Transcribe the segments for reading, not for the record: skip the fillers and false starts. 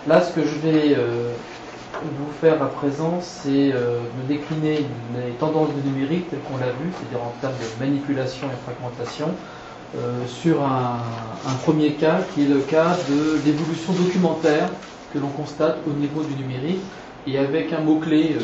Là, ce que je vais vous faire à présent, c'est de décliner les tendances du numérique telles qu'on l'a vu, c'est-à-dire en termes de manipulation et fragmentation, sur un premier cas qui est le cas de l'évolution documentaire que l'on constate au niveau du numérique, et avec un mot-clé,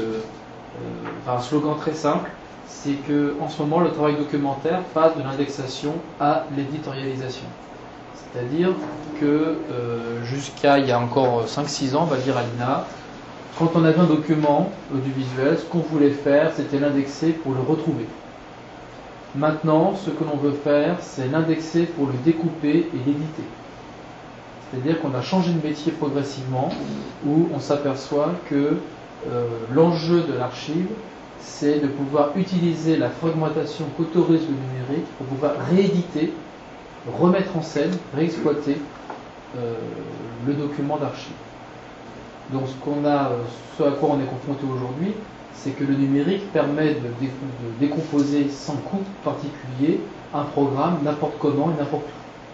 un slogan très simple, c'est qu'en ce moment le travail documentaire passe de l'indexation à l'éditorialisation. C'est-à-dire que jusqu'à il y a encore 5-6 ans, on va dire à l'INA, quand on avait un document audiovisuel, ce qu'on voulait faire, c'était l'indexer pour le retrouver. Maintenant, ce que l'on veut faire, c'est l'indexer pour le découper et l'éditer. C'est-à-dire qu'on a changé de métier progressivement, où on s'aperçoit que l'enjeu de l'archive, c'est de pouvoir utiliser la fragmentation qu'autorise le numérique pour pouvoir rééditer, remettre en scène, réexploiter le document d'archive. Donc ce à quoi on est confronté aujourd'hui, c'est que le numérique permet de décomposer sans coût particulier un programme n'importe comment et n'importe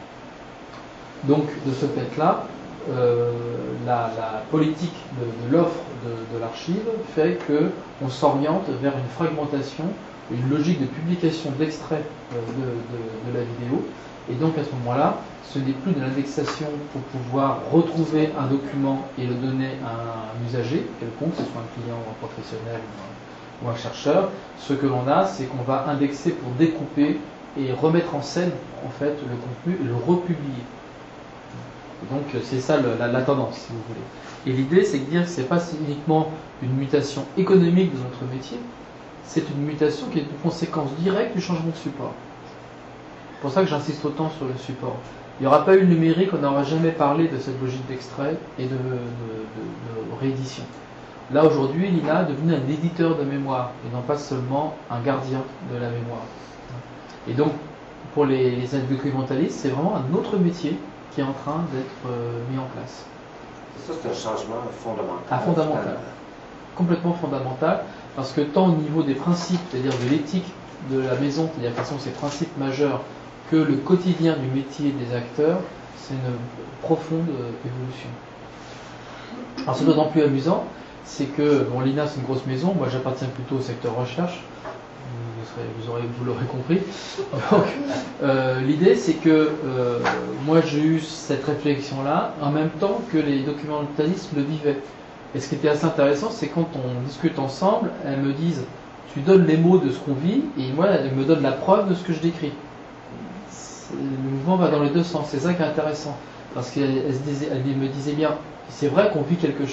où. Donc de ce fait-là, la politique de l'offre de l'archive fait qu'on s'oriente vers une fragmentation, une logique de publication d'extraits de la vidéo. Et donc à ce moment-là, ce n'est plus de l'indexation pour pouvoir retrouver un document et le donner à un usager quelconque, que ce soit un client ou un professionnel ou un chercheur. Ce que l'on a, c'est qu'on va indexer pour découper et remettre en scène en fait le contenu et le republier. Donc c'est ça la tendance, si vous voulez. Et l'idée, c'est de dire que ce n'est pas uniquement une mutation économique de notre métier, c'est une mutation qui est une conséquence directe du changement de support. C'est pour ça que j'insiste autant sur le support. Il n'y aura pas eu le numérique, on n'aura jamais parlé de cette logique d'extrait et de réédition. Là, aujourd'hui, l'INA est devenu un éditeur de mémoire, et non pas seulement un gardien de la mémoire. Et donc, pour les documentalistes, c'est vraiment un autre métier qui est en train d'être mis en place. Ça, c'est un changement fondamental. Ah, fondamental. Complètement fondamental, parce que tant au niveau des principes, c'est-à-dire de l'éthique de la maison, c'est-à-dire de façon ces principes majeurs, que le quotidien du métier des acteurs, c'est une profonde évolution. Alors c'est d'autant plus amusant, c'est que, l'INA c'est une grosse maison, moi j'appartiens plutôt au secteur recherche, vous l'aurez compris. Donc l'idée c'est que moi j'ai eu cette réflexion-là en même temps que les documentalistes le vivaient. Et ce qui était assez intéressant, c'est quand on discute ensemble, elles me disent tu donnes les mots de ce qu'on vit, et moi elles me donnent la preuve de ce que je décris. Le mouvement va dans les deux sens, c'est ça qui est intéressant. Parce qu'elle me disait bien, c'est vrai qu'on vit quelque chose.